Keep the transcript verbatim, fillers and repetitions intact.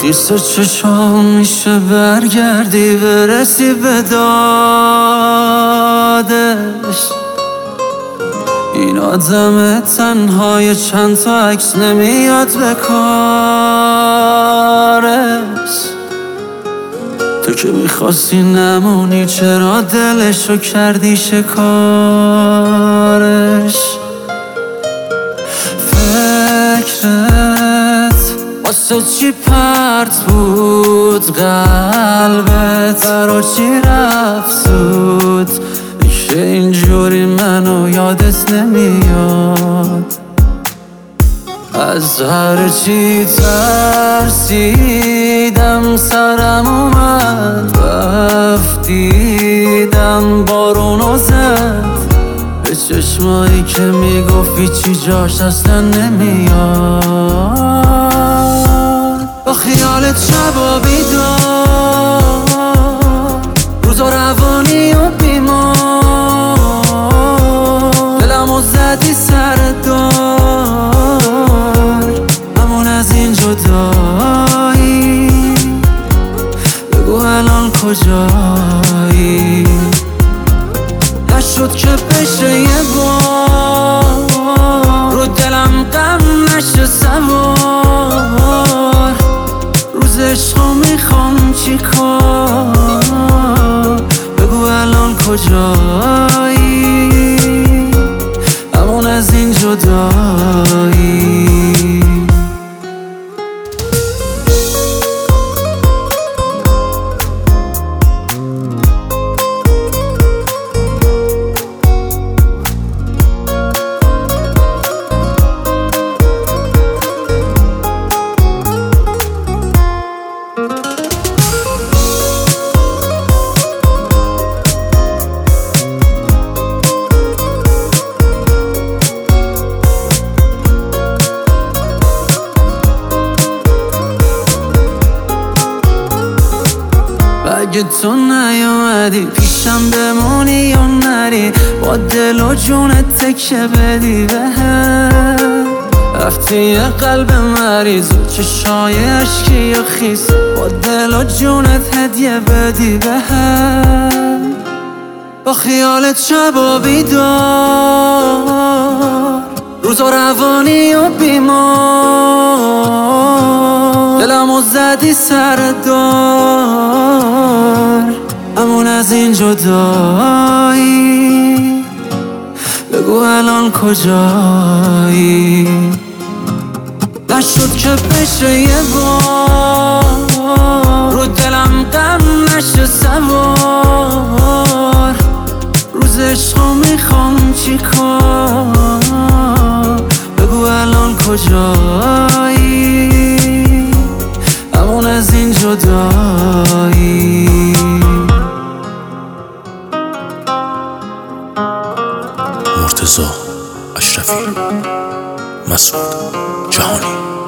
خیس چشام میشه برگردی برسی به دادش. این آدم تنهای چند تا عکس نمیاد به کارش. تو که میخواستی نمونی چرا دلشو کردی شکارش. فکرت واسه چی پرت بود قلبت، برا چی رفت زود که اینجوری منو یادت نمیاد. از هر چی ترسیدم سرم اومد رفتیدم بارونو زد به چشمایی که میگفتی چی جاش اصلا نمیاد. با خیالت شبا بیدار روزا روانی و بیمار دلمو زدی سر دار همون از این جدایی. بگو الان کجایی؟ نشد که بشه یه بار رو دلم غم نشه سوار. روز عشقو میخوام چی کار؟ بگو الان کجایی؟ همون از این جدایی. اگه تو نیومدی پیشم بمونی یا نری، با دل و جونت تکه بدی به هم. رفتی یه قلب مریض و چشای عشقی و خیس، با دل و جونت هدیه بدی به هم. با خیالت شبا بیدار روزا روانی و بیمار دلمو زدی سر دار همون از این جدایی. بگو الان کجایی؟ نشد که بشه یه بار رو دلم غم نشه سوار. روز عشقو میخوام چی کار؟ بگو الان کجایی؟ همون از این جدایی. مرتضی اشرفی، مسعود جهانی.